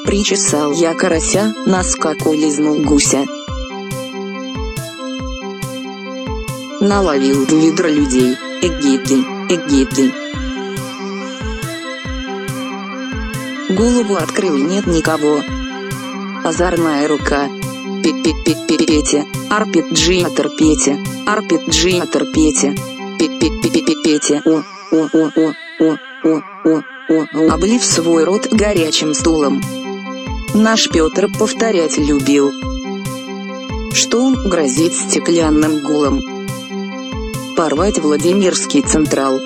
Причесал я карася, на скаку лизнул гуся. Наловил в ведро людей, эгиды, эгиды. Голову открыл и нет никого. Озорная рука. Петя, арпеджиатор Петя, арпеджиатор Петя, Петя, облив свой рот горячим стулом. Наш Петр повторять любил, что он грозит стеклянным гулом порвать Владимирский Централ.